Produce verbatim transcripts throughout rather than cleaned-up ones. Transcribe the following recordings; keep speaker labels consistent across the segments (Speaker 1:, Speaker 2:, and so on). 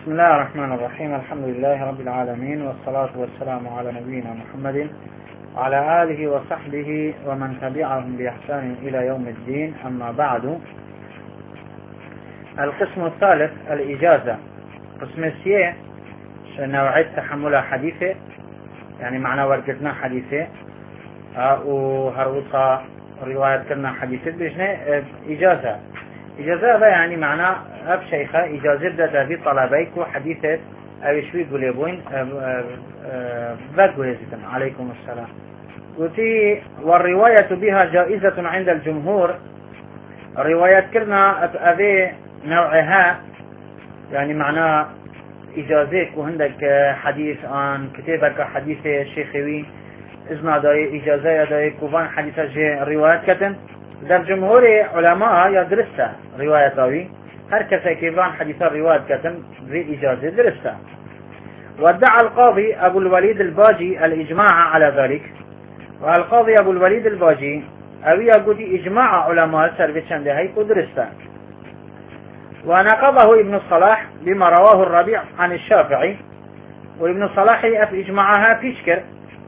Speaker 1: بسم الله الرحمن الرحيم. الحمد لله رب العالمين، والصلاة والسلام على نبينا محمد وعلى آله وصحبه ومن تبعهم بإحسان إلى يوم الدين. أما بعد، القسم الثالث الإجازة. قسم السيء نوعية تحمل حديثة، يعني معنى ورقتنا حديثة وهروصة رواية كنا حديثة بجنة إجازة. إجازة هذا يعني معنى أب شيخة إجازة ده في طلبيك وحديثة أو شوي قليبوين بقويزة. عليكم السلام. وفي والرواية بها جائزة عند الجمهور. الروايات كلنا أبي نوعها يعني معنى إجازيك وهندك حديث عن كتابك حديث شيخوي إذن داي إجازة داي كوبان حديث جي روايات كتن در جمهور علماء يدرسها رواية داوي هر كسا كيبان حديث الروايات كتن في إجازة درسها. وادعى القاضي أبو الوليد الباجي الإجماع على ذلك. والقاضي أبو الوليد الباجي أوي يقول إجماع علماء سربتشان لهي ودرسها. ونقضه ابن الصلاح بما رواه الربيع عن الشافعي. وابن الصلاح أف إجماعها فيشكر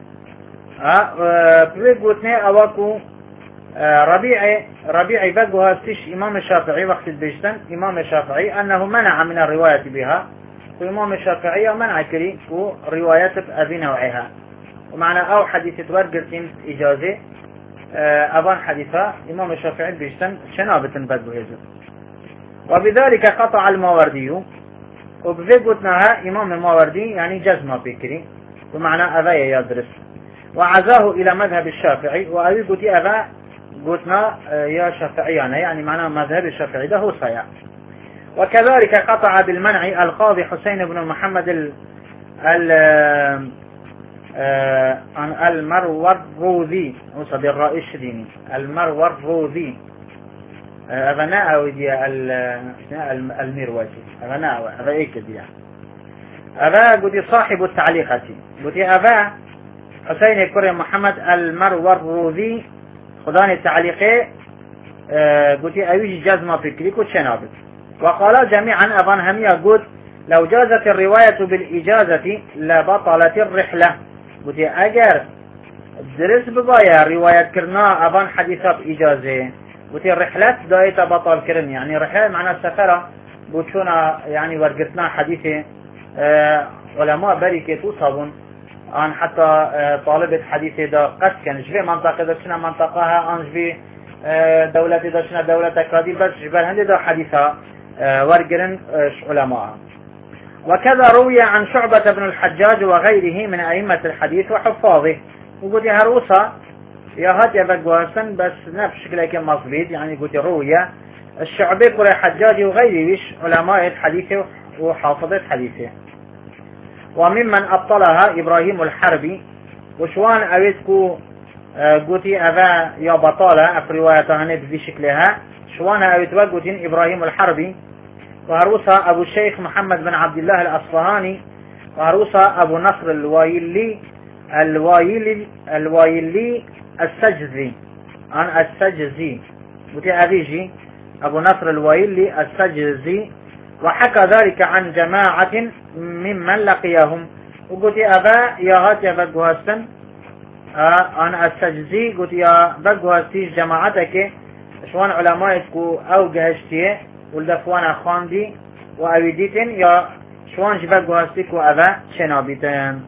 Speaker 1: بيقوتني أواكو ربيعي ربيعي بقوها استش إمام الشافعي وقت البيشتن إمام الشافعي أنه منع من الرواية بها، وإمام الشافعي منع كري ورواية أبي نوعها. ومعنى أو حديثة ورقرتين إجازة أبان حديثة إمام الشافعي بيشتن شنابة بقوها. وبذلك قطع الماوردي، وبفقتناها إمام الماوردي يعني جزمة بكري، ومعنى أبا يدرس وعزاه إلى مذهب الشافعي. وأبي قلت أبا قلتنا يا شافعيان يعني معنى مذهب الشافعي ده هو صيع. وكذلك قطع بالمنع القاضي حسين بن محمد ال ال المروروذي وصد الرئيس الديني المروروذي أبناء ودي المروزي أبناء أبا إيك دي أبا قلت صاحب التعليقة قلت أبا حسين كريم محمد المروروذي خداني التعليقي قلت أويش جزمة فكريك وشنابك. وقال جميعا أبان همية قلت لو جازت الرواية بالإجازة لبطلت الرحلة. قلت أجر درس ببايا رواية كرنا أبان حديثة بإجازة قلت الرحلات دايتا بطل كرن يعني رحلة معنى السفرة قلتونا يعني ورقتنا حديثة علماء بريكة توصبون عن حتى طالبة حديثة دا قد كان جبه منطقة دا شنا منطقها عن جبه دولة دا شنا دولة كادي بس جبال هندي دا حديثة ورقرن علماء. وكذا روي عن شعبة بن الحجاج وغيره من أئمة الحديث وحفاظه. وقلت هروسة يا هات يا بقواسن بس نفس شكله كم مصبيد يعني قلت روية الشعبي قرى حجاج وغيره علماء الحديث وحافظة حديثه. وممن أبطلها إبراهيم الحربي. وشوان أريدكو قلتي أبا يا بطالة في رواية هند في شكلها شوان أريدوا قلتين إبراهيم الحربي. وهروسا أبو الشيخ محمد بن عبد الله الأصفهاني. وهروسا أبو نصر الوايلي الوايلي الوايلي السجزي عن السجزي قلتي أبيجي أبو نصر الوايلي السجزي. وحكى ذلك عن جماعة ممن لقيهم. وقلت أبا يا هات يا بقوهستن أنا السجزي قلت يا بقوهستيش جماعتك شوان علمائكو أو جهشتيه والدفوانا خاندي وأويديتن يا شوان جبقوهستيكو أبا شنابيتن.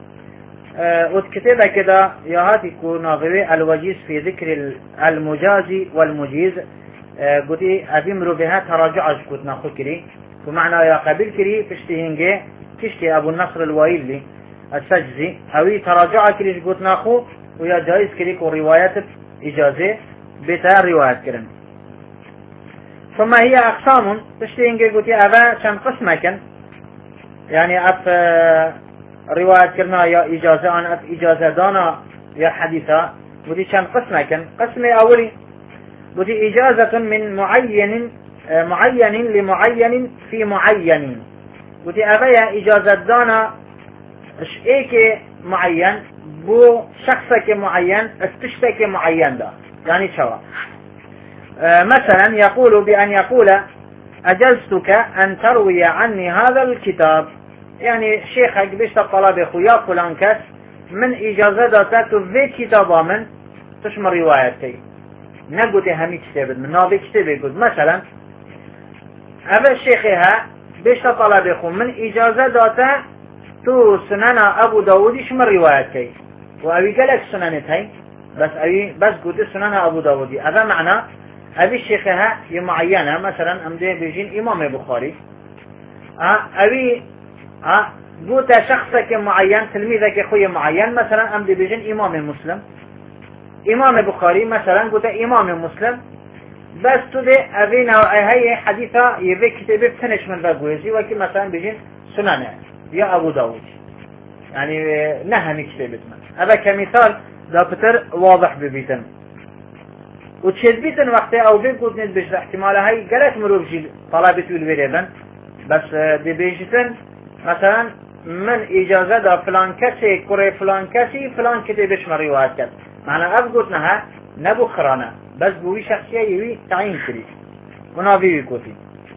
Speaker 1: أه وكتبه كده يا هاتيكو ناظري الوجيز في ذكر المجازي والمجيز. أه قلت أبي مرو بها تراجع كنت ناخذ كري ومعنى يا قبيل كري فشتهنجي كشتي أبو النصر الوايلي السجزي أوي تراجع كريش قلت ناخو ويا جائز كريك وروايات إجازة بتا روايات كرن. ثم هي أقسام فشتهنجي قلت أبا شن قسمك يعني أف روايات كرنا يا إجازة عن أف إجازة دانا يا حديثة قلت شن قسمك. قسم أولي قلت إجازة من معين معين لمعين في معين. قلت أبايا إجازة دانا إيك معين بو شخصك معين استشتك معين دا يعني شوا. مثلا يقول بأن يقول أجزتك أن تروي عني هذا الكتاب، يعني شيخك بيشت طلب خويا فلان كس من إجازة داتك في كتابا من تشمر روايتي نقول همي كتاب من نابي كتاب يقول مثلا أبا الشيخها بيشت طلب خو من إجازة داتا تو سنن أبو داود يشمر روايتي وأبي قالك سننتهي بس أبي بس قلت سنن أبو داود. هذا معنى أبي الشيخها معينة مثلا أمدي بيجين إمام بخاري أه أبي أه قلت شخصك معين تلميذك خوي معين مثلا أمدي بيجين إمام مسلم إمام بخاري مثلا قلت إمام مسلم بس تدي أبي نوع هي حديثة يبي كتاب بتنش من بقويزي وكي مثلا بيجين سنن يا أبو داود يعني نهم كتابتنا. هذا كمثال دا بتر واضح ببيتن وتشد بيتن وقت او بيقول نت بيش احتمال هاي قالت مروب جي طلبت بالبيربن بس دي بيجتن مثلا من اجازه دا فلان كسي كوري فلان كسي فلان كتابش مريوات كد معنى ابقوتنها نبو خرانه بس بوي شخصيه يوي تعيين كري ونابي كوتي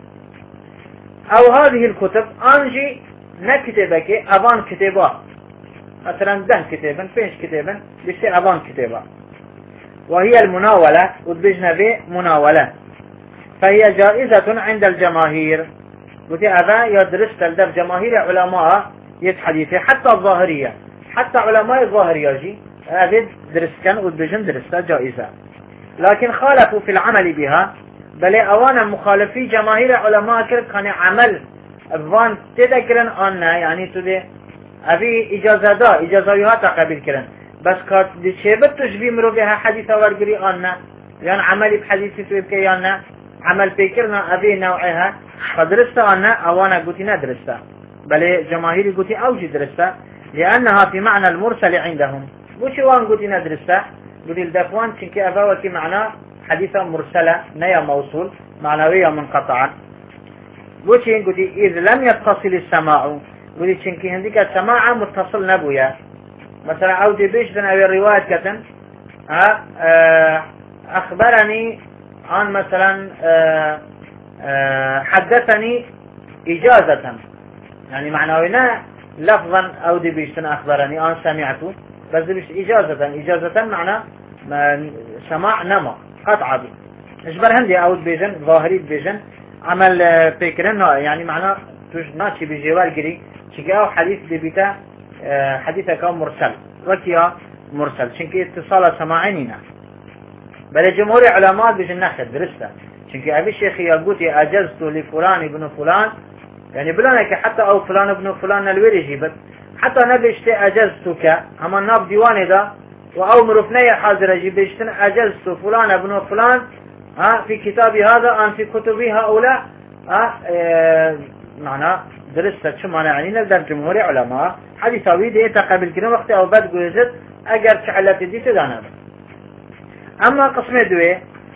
Speaker 1: او هذه الكتب انجي نكتبك ابان كتابات مثلا ده كتابا فيش كتابا بيصير أبان كتابا وهي المناولة وتبجنا به مناولة فهي جائزة عند الجماهير وتي هذا يدرس تلدف جماهير علماء يتحديثه حتى الظاهرية حتى علماء الظاهرية جي هذا درس كان وتبجن درسها جائزة لكن خالفوا في العمل بها بل أوانا مخالفي جماهير علماء كرت كان عمل أفان تذكرن أننا يعني تدي أبي إجازة دا إجازة يهات قبل كرن بس كات دي شبت تشبي مرو بها حديثة ورقري أننا يعني عملي بحديثي تويبكي يعني عمل بكرنا أبي نوعها فدرستا أننا أوانا قوتي ندرستا بل جماهيري قوتي أوجي درستا لأنها في معنى المرسل عندهم وشي وان قوتي ندرستا قوتي الدفوان شنكي أباوكي معنى حديثة مرسلة نيا موصول معنوية منقطعة وشي قوتي إذ لم يتصل السماع قولي چنكي هنديك السماعة متصل نبويا مثلا عودي بيشتن او الرواية كتن اه اخبرني عن مثلا اه اه حدثني اجازة يعني معنوينا لفظا عودي بيشتن اخبرني ان سمعته بس بيشت اجازة اجازة معنى سماع نما قطعة بي اجبر هندي عود بيجن ظاهري بيجن عمل اه فكرن يعني معنى توش ناتشي بجوال قري شكاو حديث دبيتا اه حديثة كان مرسل وكيا مرسل شنكي اتصال سماعينينا بل جمهور علماء بيجن ناخد درسته شنكي ابي الشيخ يقول اجزت لفلان ابن فلان يعني بلانك حتى او فلان ابن فلان الويري جيبت حتى نبيشتي اجزتك اما ناب ديواني دا او مرفنية حاضرة جيبشتن اجزت فلان ابن فلان ها في كتابي هذا ان في كتبي هؤلاء ها اه معنى درست شو معنى يعني نقدر جمهور علماء حديثاوي دي تقابل كنا وقت او بد جوزت اگر شعلت دي تدانا. اما قسم دوي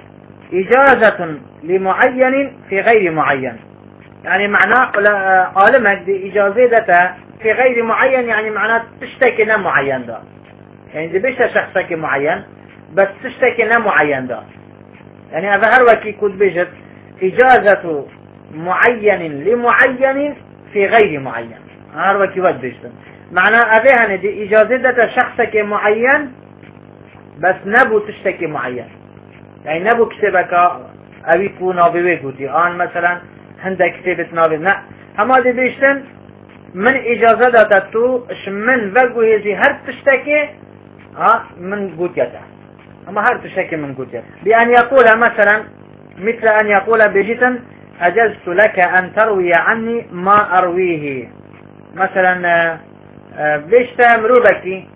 Speaker 1: اجازة لمعين في غير معين يعني معنى عالمك دي اجازة دتا في غير معين يعني معنى تشتكي نا معين دا يعني دي بيشتا شخصك معين بس تشتكي نا معين دا يعني هذا هر وكي كنت بيجت اجازة معين لمعين في غير معين هر وكي ود بيجت معنى أبيها دي إجازة دتا شخصك معين بس نبو تشتكي معين يعني نبو كتبك أبي كو نابي قوتي آن مثلا هندك كتبت نابي لا هما دي بيجتن من إجازة دتا تو من وقو هزي هر تشتكي ها من قوتيتا أما هر تشتكي من قوتيتا بأن يقول مثلا مثل أن يقول بجتا أجزت لك أن تروي عني ما أرويه مثلا بيشتا مروبكي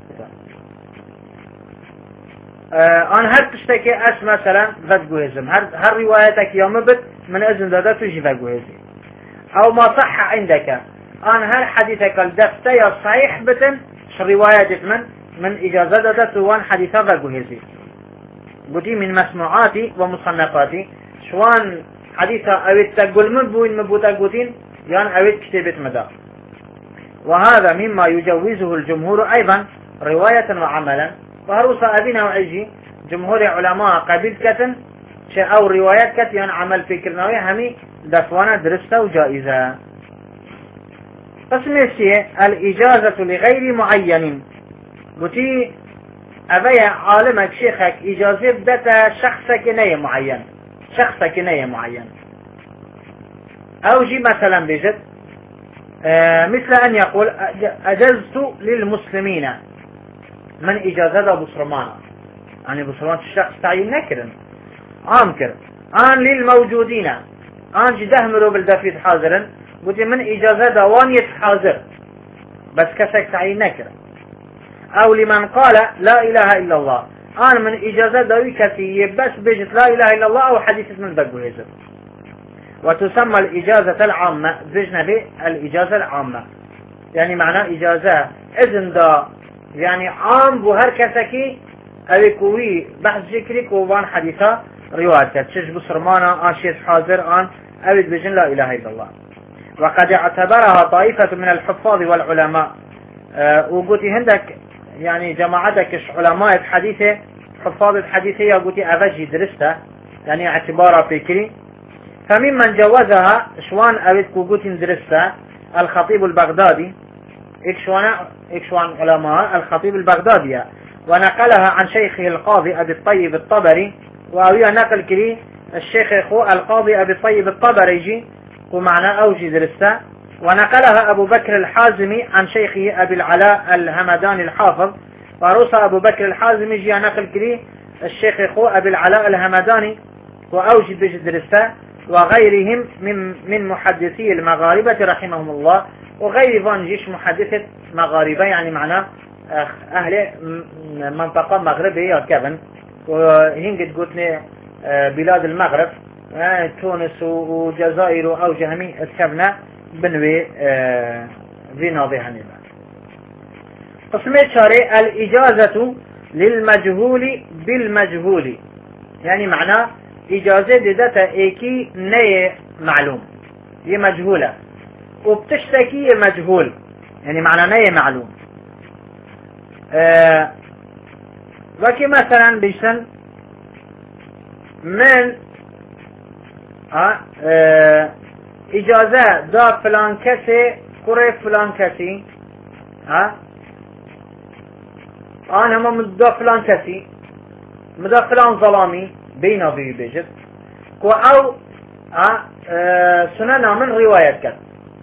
Speaker 1: أنا هر تشتكي أس مثلا فدقوهزم هر, هر روايتك يوم بد من أذن دادا تجي فدقوهزي أو ما صح عندك أنا هر حديثك الدفتي الصحيح بتن روايتك من من إجازة دادا توان حديثة فدقوهزي قلتي من مسموعاتي ومصنفاتي شوان حديثة أويت تقول من بوين مبوتا قوتين يعني أويت كتابة مدى. وهذا مما يجوزه الجمهور أيضا رواية وعملا وهروسا أبينا وعيجي جمهور علماء قبيل كتن أو روايات كتن يعني عمل فكرناوي همي دفوانا درسته وجائزة. قسم السيء الإجازة لغير معين. قلتي أبي عالمك شيخك إجازة بدأت شخصك نية معين، شخصك نية معين. أو جي مثلا بجد آه مثل أن يقول أجزت للمسلمين من إجازة بصرمانة، يعني بصرمان الشخص تعيين نكرن عام كر آن للموجودين آن جده مرو بالدفيد حاضرا قلت من إجازة دوان يتحاضر بس كسك تعيين نكرن. أو لمن قال لا إله إلا الله آن من إجازة دوي كثير بس بجت لا إله إلا الله أو حديث من بقو هزر. وتسمى الإجازة العامة بجنا به الإجازة العامة، يعني معناه إجازة إذن دا يعني عام بهر كسكي أبي كوي بحث ذكري كوان حديثة رواية تشج بصرمانا آن شيخ حاضر آن أبي بجن لا إله إلا الله. وقد اعتبرها طائفة من الحفاظ والعلماء أه وقلتي هندك يعني جماعتك علماء الحديثة حفاظ الحديثة قلتي أفجي درسته يعني اعتبارها فكري. فممن جوزها شوان أبيت قلتي درسته الخطيب البغدادي إكشوان إكشوان علماء الخطيب البغدادي، ونقلها عن شيخه القاضي أبي الطيب الطبري، وأويها نقل كري الشيخ إخو القاضي أبي الطيب الطبري جي ومعنى أوجي درسته. ونقلها أبو بكر الحازمي عن شيخه أبي العلاء الهمداني الحافظ، وروس أبو بكر الحازمي جي نقل كري الشيخ إخو أبي العلاء الهمداني وأوجي بجي درسته، وغيرهم من من محدثي المغاربة رحمهم الله، وغير فانجيش محدثة مغاربة يعني معناه أهل منطقة مغربية كابن وهنجد قلتنا بلاد المغرب تونس وجزائر أو جهمي اسكبنا بنوي في ناضي هنبا. قسم الشارع الإجازة للمجهول بالمجهول، يعني معناه إجازة داتا إيكي نية معلوم هي مجهولة وبتشتكي مجهول، يعني معنى نية معلوم. أه وكي مثلا بيشن من أه أه إجازة دا فلان كسي كوري فلان كسي ها أه أنا هم مدا فلان كسي مدا فلان ظلامي بينا بي بيجت كو أو أه أه سننا من رواية كت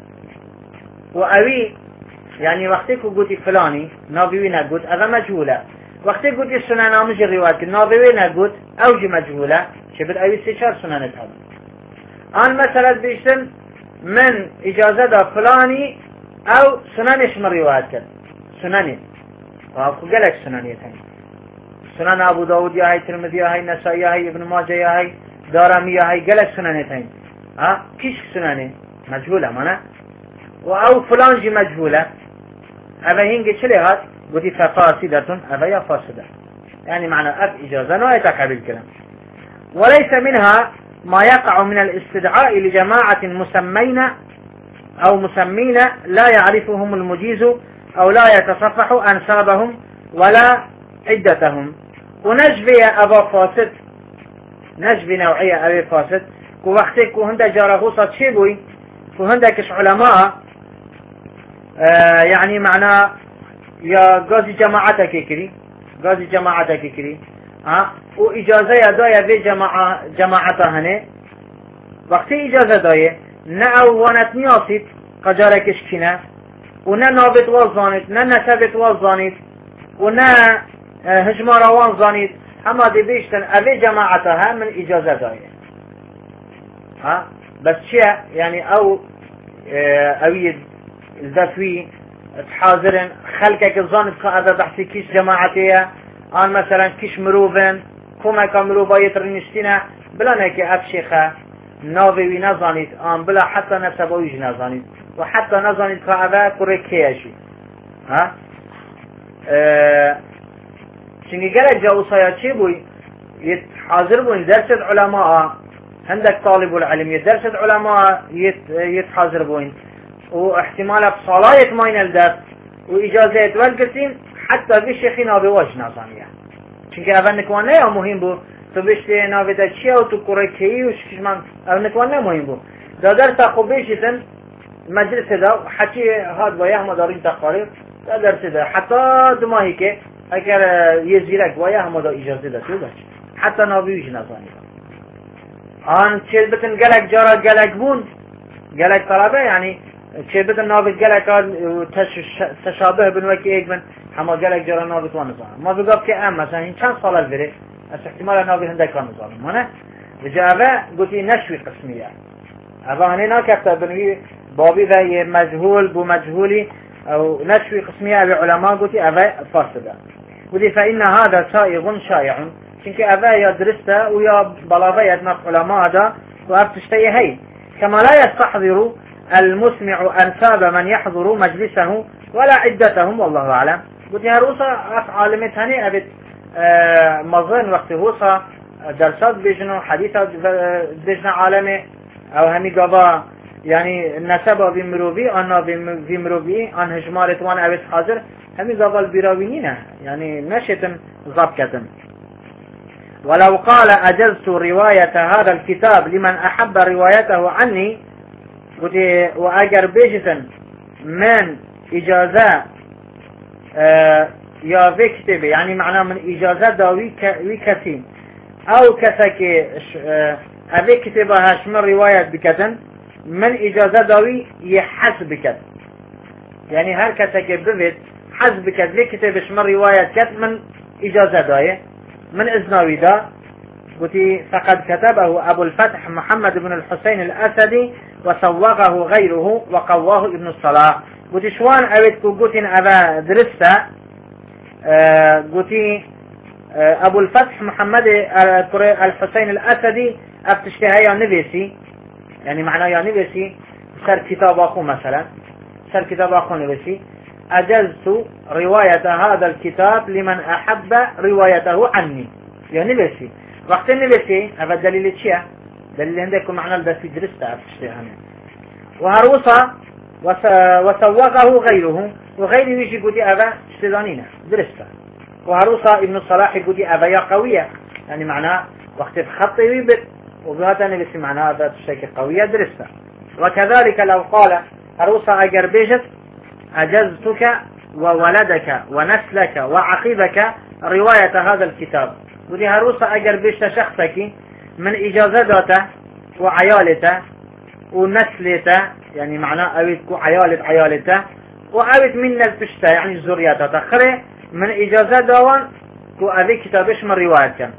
Speaker 1: وأوي يعني وقتی که گویی فلانی نابیوی نگوت اذا مجهوله، وقتی گویی سنن آموزی روایت نابیوی نگوت اوجی مجهوله چه بد اوی سه چهار سننت هم. آن مثلا بیشتن من اجازه دا فلانی او سننش من روایت کرد سننی و خو گلک سننیت هم سنن ابو داود یا هی ترمذی یا هی نسائی یا هی ابن ماجه یا هی دارمی یا هی گلک سننیت هم ها کیش سننی مجهوله منه و او فلان جی مجهوله أما هنجي شلي هات قلت ففاسدة أبا فاسدة، يعني معنى أب إجازة نوعيتك بالكلام. وليس منها ما يقع من الاستدعاء لجماعة مسمين أو مسمين لا يعرفهم المجيز أو لا يتصفح أنسابهم ولا عدتهم. ونجبي أبا فاسد نجبي نوعية أبا فاسد كو وقتك كو هندا جارغوصة شيبوي كو هندا كش علماء آه يعني معناه يا غازي جماعتك كري غازي جماعتك كري ها وإجازة يدايا في جماعة جماعتها هنا وقت إجازة داية نأو ونتنياسيت قجارك اشكنا ونا نابت وزانيت نا نسبت وزانيت ونا هجمار وزانيت اما دي بيشتن أبي جماعتها من إجازة داية ها بس شيء يعني أو اه أويد الذاتوي تحاضرن خلقك الظان هذا بحثي كيش جماعتيه آن مثلا كيش مروفن كما كمروفا يترنشتنا بلا نكي أفشيخة ناوي نزانيت آن بلا حتى نسبويج نزانيت وحتى نزانيت كهذا كوري كياشي ها اه چنگي قلق جاوصايا چي بوي يتحاضر بوين درس العلماء عندك طالب العلم يدرس العلماء يت يتحاضر بوين واحتمال بصلاة ماين الدرس وإجازات والقسم حتى بشيخي نابي وجه نظامية چونك اول نكوانه يا مهم بو تو بشتي نابي دا چيه و تو كوري كيه و شكش من اول نكوانه مهم بو دا درس خوبيشتن مجلس دا حكي هاد وياه مدارين تقارير دا درس دا حتى دماهي كي اگر يزيرك وياه مدار اجازه دا تو حتى نابيوش نزاني آن چل بتن گلک جارا گلک بون گلک طلبه يعني چل بتن نابت گلک تشابه بن وكي ايك من هما گلک جارا نابت وانزان ما بقاب كي ام مثلا هين چند سال البره اس احتمال نابت هنده كان نزان مانه بجا اوه قلتي نشوي قسمية اوه هنه ناكفتا بنوي بابي ذا مجهول بو مجهولي او نشوي قسمية اوه علماء قلتي اوه فاسده قلتي فإن هذا سائغ شائع چونك اوه يا درسته ويا بلاغه يدنف علماء دا وابتشتي هاي كما لا يستحضر المسمع أنساب من يحضر مجلسه ولا عدتهم والله أعلم قلتي هروسا عالمتاني أبد آه مظن وقت هوسا درسات بيجنو حديثات بيجنو عالمي او همي قضاء يعني النسبة بمروبي انا بمروبي ان هجمارت وان اويس حاضر همي قضاء البراوينين يعني نشتن ضبكتن ولو قال اجزت رواية هذا الكتاب لمن احب روايته عني قلت واجر بيجتن من اجازة آه يا بكتب يعني معناه من اجازة داوي كثير او كسك ابي كتبها شمن رواية بكتن من اجازة داوي يحس بكت يعني هر كسك ببت حس بكت لي كتب شمن رواية كت من اجازة داوي من اذناوي دا قلت فقد كتبه ابو الفتح محمد بن الحسين الاسدي وسوغه غيره وقواه ابن الصلاح قلت شوان اويتكو قلت ابا درسته أه قلت ابو الفتح محمد الحسين الاسدي ابتشتهي يا نبيسي يعني معناه يا نبيسي سر كتاب اخو مثلا سر كتاب اخو نبيسي اجزت رواية هذا الكتاب لمن احب روايته عني يا نبيسي وقت النبيسي هذا دليل الشيء دليل عندكم معنى الدرسي درسته ابتشتهي وهروسا وسوقه غيره وغيره يجي قدي ابا اشتدانينا درسته وهروسا ابن الصلاح يقول أبايا قوية يعني معناه وقت خط يبت وبهذا نبس معناه هذا الشيء قوية درسته وكذلك لو قال هروسا أجر بيجت أجزتك وولدك ونسلك وعقيبك رواية هذا الكتاب قل هروسا أجر بيجت شخصك من إجازته وعيالته ونسلته يعني معناه أويتكو عيالة عيالته وأويت من البشتة يعني زرياته تخري من اجازه داوان كو ابي كتابش من رواية كان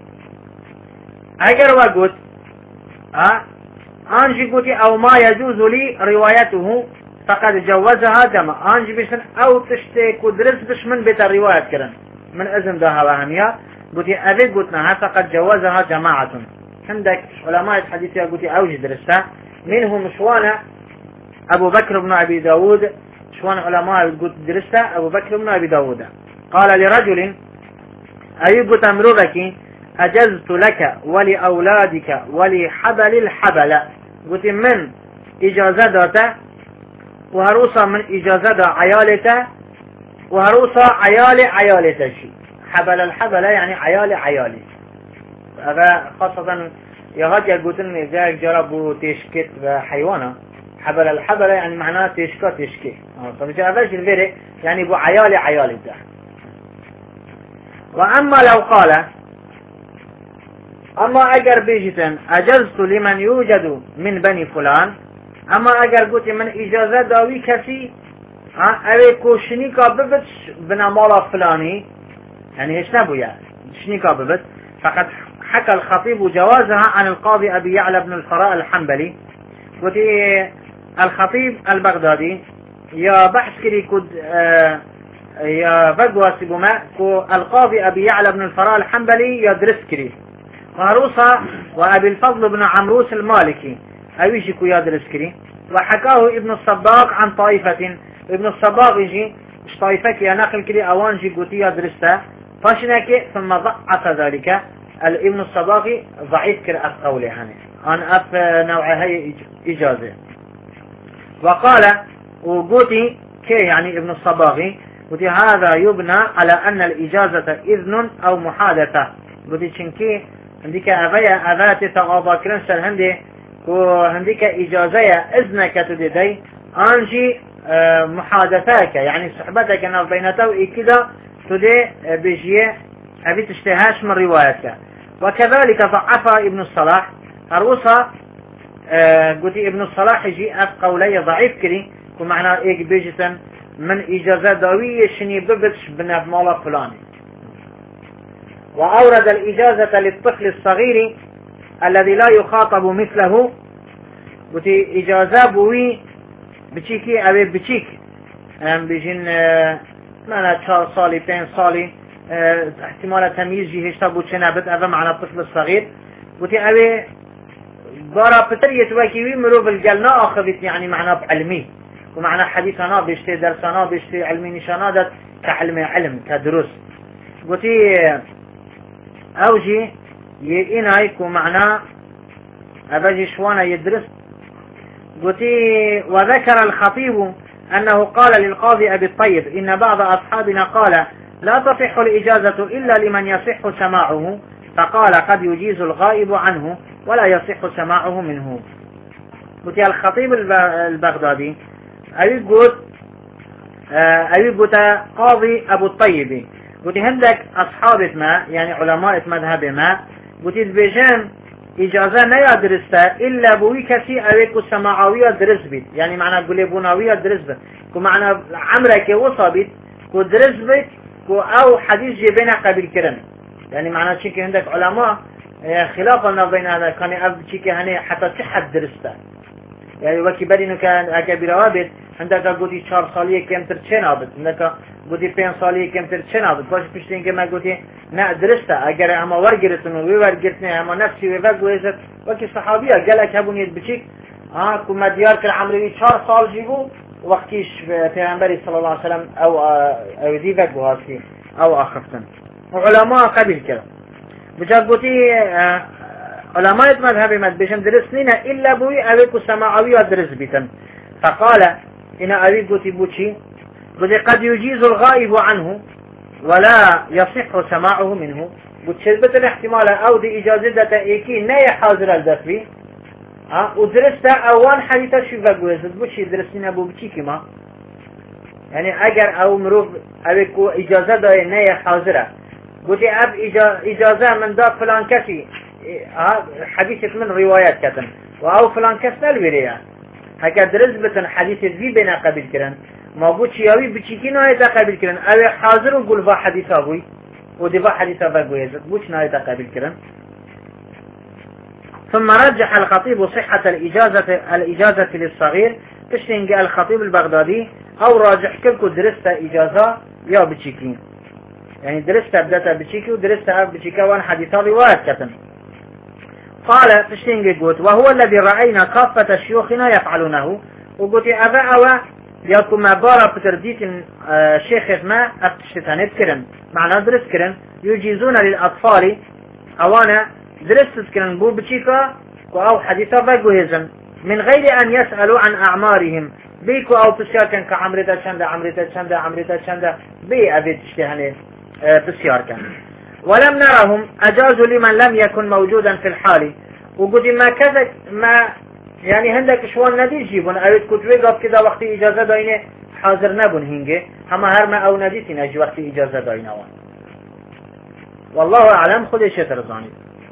Speaker 1: اگر وقت اه انجي قلت او ما يجوز لي روايته فقد جوزها جمع انجي بشن او تشتي كدرس بش من بيت الرواية كرن من اذن ده وهمية قلت ابي قلتنا فقد جوزها جماعة عندك علماء الحديث قلت اوجه درسها منهم شوانا ابو بكر بن ابي داود شوان علماء قلت درسها ابو بكر بن ابي داود قال لرجل أيب تمربك أجزت لك ولأولادك ولحبل الحبل قلت من إجازة داته وهروسا من إجازة عيالته وهروسا عيال عيالته شيء حبل الحبل يعني عيال عيالي هذا خاصة يهاجي قلتن إذا جربوا تشكت بحيوانة حبل الحبل يعني معناه تشكت تشكت فمجا أفاش الفيري يعني بو عيال عيالته وأما لو قال أما أجر بيجتن أجزت لمن يوجد من بني فلان أما أجر قلت من إجازة داوي كسي أوي كو شنيكا ببت بنمالا فلاني يعني إيش نبويا شنيكا ببت فقد حكى الخطيب جوازها عن القاضي أبي يعلى بن الفراء الحنبلي قلت الخطيب البغدادي يا بحث كلي كد آه يا بقوى سبما كو القاضي أبي يعلى بن الفراء الحنبلي يدرس كري وهروسا وأبي الفضل بن عمروس المالكي أويشكو يدرس كري وحكاه ابن الصباغ عن طائفة ابن الصباغ يجي مش طائفك يا نقل كري أوان جي قوتي يدرستا فاشنك ثم ضعف ذلك الابن الصباغي ضعيف كر أف قولي هاني عن أف نوع هي إجازة وقال وقوتي كي يعني ابن الصباغي قلت هذا يبنى على أن الإجازة إذن أو محادثة قلت شنكي عندك أبايا أباتي تغاضى كرنسل هندي كو هنديك إجازة إذنك تدي أنجي اه محادثاك يعني صحبتك أنا بينته إكدا تدي بيجي أبي تشتهاش من روايتك. وكذلك ضعف ابن الصلاح أروسا اه قلت ابن الصلاح يجي أف قولي ضعيف كري ومعنى إيك بيجتن من إجازة دوية شني ببتش بناف مالا فلاني. وأورد الإجازة للطفل الصغير الذي لا يخاطب مثله قلت إجازة بوي بتشيكي أبي بتشيك ام بيجين معنى چهار صالي بين صالي اه احتمال تمييز جي هشتا بو چنابت أبا معنى الطفل الصغير قلت أبي بارا بتر يتوكيوي مروف الجلنا أخذت يعني معنى بعلمي ومعنى حديثنا بيشتي درسنا بيشتي علمي نشانا كعلم علم كدروس قلت أوجي يئنايك ومعنى أبجي شوانا يدرس قلت وذكر الخطيب أنه قال للقاضي أبي الطيب إن بعض أصحابنا قال لا تصح الإجازة إلا لمن يصح سماعه فقال قد يجيز الغائب عنه ولا يصح سماعه منه. قلت الخطيب البغدادي أبي قلت أبي قلت قاضي أبو الطيب قلت هندك أصحاب ما يعني علماء مذهب ما قلت بيجان إجازة نيا درستا إلا بوي كسي أبيكو سماعوية درس بيت يعني معنى قليبوناوية درس بيت كو معنى عمرك وصابت كو درس بيت كو أو حديث جيبنا قبل كرن يعني معنى شيكي عندك علماء خلافا بين هذا كان أب شيكي هني حتى صحة درستا يعني وكي بدينو كان أكبر وابد عندك قلتي چهار سالية كم ترچين آبد عندك قلتي پنج سالية كم ترچين آبد باش پشتين که ما قلتي نا درستا اگر اما ورگرتنو وی ورگرتنه اما نفسي وی وگویزت وكي صحابية قالك هبون يدبچيك اه كما ديار كر عمروي چهار سال جيبو وقتيش پیغمبري صلى الله عليه وسلم او او دي وگو هاسي او اخفتن وعلماء قبل كده بجا قلتي آه علماء مذهب مدبشن درسنينا إلا بوي أبيكو سماعوي درس بيتن فقال إن أبيكو تبوشي قد قد يجيز الغائب عنه ولا يصح سماعه منه بتشبت الاحتمال أو دي إجازة داتا إيكي ناي حاضر الدفري ها ودرستا أوان حديثة شو بقويز بوشي درسنينا بو بچي كما يعني أجر أو مروف أبيكو إجازة دا ناي حاضرة قلت أب إجازة من دا فلان كسي حديث من روايات كتن وأو فلان كس نالوريا هكا درس بتن حديث ذي بين قبل كرن ما قلت شياوي بتشيكي نايتا قبل كرن أو حاضر وقل فا حديثا بوي ودي فا حديثا فاقويزت بوش نايتا قبل كرن. ثم رجح الخطيب صحة الإجازة الإجازة للصغير تشتنق الخطيب البغدادي أو راجح كلكو درستا إجازة يا بتشيكي يعني درستا بداتا بتشيكي ودرستا بتشيكا وان حديثا روايات كتن. قال تشتنج قلت وهو الذي رأينا كافة شيوخنا يفعلونه وقلت أبا أوا يكون ما بارا بترديت الشيخ ما أبتشتانيت كرن معنى درس كرن يجيزون للأطفال أوانا درست كرن بو بشيكا أو حديثا باقوهزن من غير أن يسألوا عن أعمارهم بيكو أو بسياركن كعمرتا شندا عمرتا شندا عمرتا شندا بي أبي تشتهني بسياركن. ولم نرهم أجازوا لمن لم يكن موجودا في الحال وقد ما كذا ما يعني عندك شوان ندي جيبون أريد كتوي قف كذا وقت إجازة داينه حاضر نبون هنگه اما هر ما أو نديتي نجي وقت إجازة داينه وان والله أعلم خذ شتر زاني.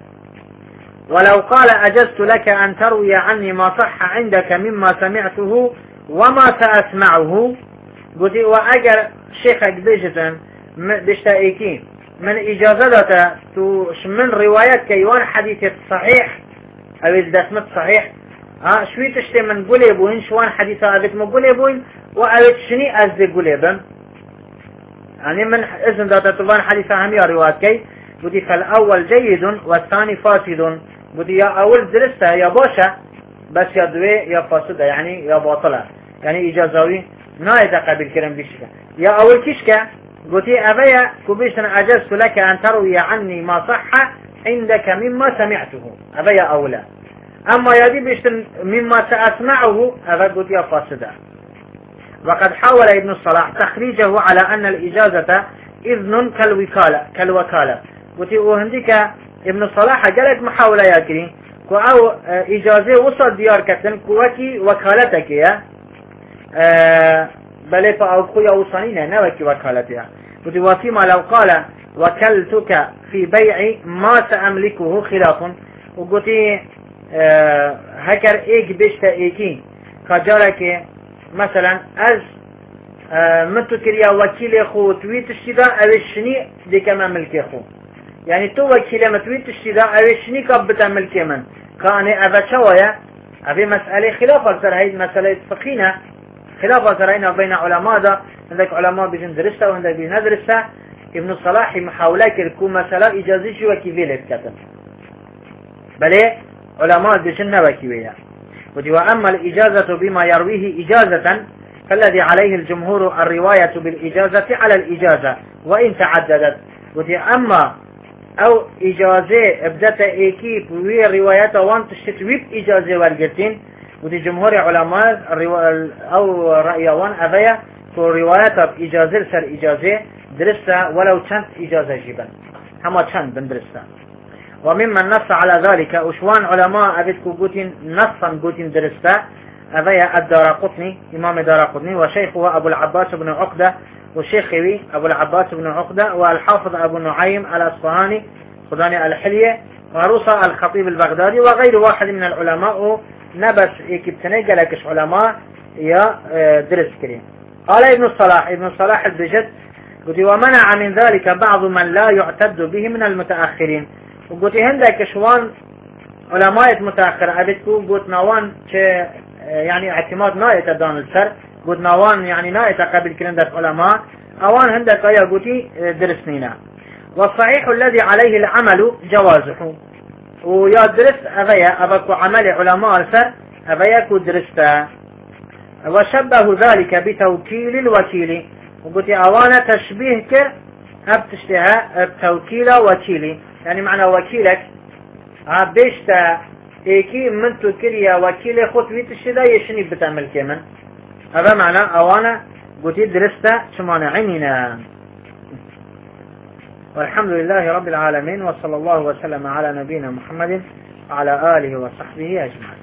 Speaker 1: ولو قال أجزت لك أن تروي عني ما صح عندك مما سمعته وما سأسمعه قلت وأجر شيخك بيجتن بشتائكين من إجازة توش من روايات كيوان حديث صحيح أو إذا اسمت صحيح ها شوي تشتي من قليبوين شوان حديثة أبيت مقليبوين وأبيت شني أزدي قليبا يعني من إذن ذات تبان حديثة همية روايات كي بدي فالأول جيد والثاني فاسد بدي يا أول درستها يا باشا بس يا دوي يا فاسدة يعني يا باطلة يعني إجازوي نايدة قبل كرم بيشكا يا أول كشكا قلت أبيا كبيشنا أجزت لك أن تروي عني ما صح عندك مما سمعته أبيا أولا أما يدي بيشتن مما سأسمعه أبا قلت يا فاسدة. وقد حاول ابن الصلاح تخريجه على أن الإجازة إذن كالوكالة كالوكالة قلت وهنديك ابن الصلاح قالت محاولة ياكري كو او اجازه وصل ديار كتن كوكي وكالتك يا اه بل فاو خويا وصانينا نوكي وكالتها وفيما لو قال وكلتك في بيع ما سأملكه خلاف وقلت اه هكر ايك بيشتا ايكي كجارك مثلا از اه متو كريا وكيل خو تويت الشدا او الشني دي كما ملكي خو يعني تو وكيل متويت الشدا او الشني كبتا ملكي من كان ابا شوية ابي مسألة خلاف اكثر هاي مسألة فقينة خلاف اكثر هنا بين علماء ده عندك علماء بيجن درسها وعندك بيجن درسها ابن الصلاح محاولة كركو مسألة اجازي شو وكيفيلت كتن بلي علماء بيجن وكيفيلة ودي واما الاجازة بما يرويه اجازة فالذي عليه الجمهور الرواية بالاجازة على الاجازة وان تعددت ودي اما او اجازه ابدت ايكيب وي روايات وان تشتويب اجازه والجتين ودي جمهور علماء او رأي وان ابيا تو روايات اجازه سر اجازه درسها ولو كانت اجازه جبا هما كان بندرسها وممن نص على ذلك وشوان علماء ابتكو قوتين نصا قوتين درسها ابيا الدارقطني امام دارقطني وشيخه ابو العباس بن عقدة والشيخوي أبو العباس بن عقدة والحافظ أبو نعيم الأصفهاني خداني الحلية وروصة الخطيب البغدادي وغير واحد من العلماء نبس كبتني قالكش علماء يا درس كريم. قال ابن الصلاح ابن الصلاح البجد قلت ومنع من ذلك بعض من لا يعتد به من المتأخرين وقلت هندك شوان علماء متأخر أبتكو قلت نوان يعني اعتماد نايت دان السر قلت نوان يعني نايت قبل كلندة علماء اوان هندك يا قلتي درسنينا والصحيح الذي عليه العمل جوازه ويا درس أبيا أبكو عمل علماء السر أبيا كو درستا وشبه ذلك بتوكيل الوكيل وقلت أوانا تشبيه كر أبتشتها بتوكيل وكيلي يعني معنى وكيلك بيشتا ايكي من تكريا وكيل خطويت الشدا يشني بتعمل كمن هذا معنى اوانا قلت درستا شمانا عيننا والحمد لله رب العالمين وصلى الله وسلم على نبينا محمد وعلى آله وصحبه أجمعين.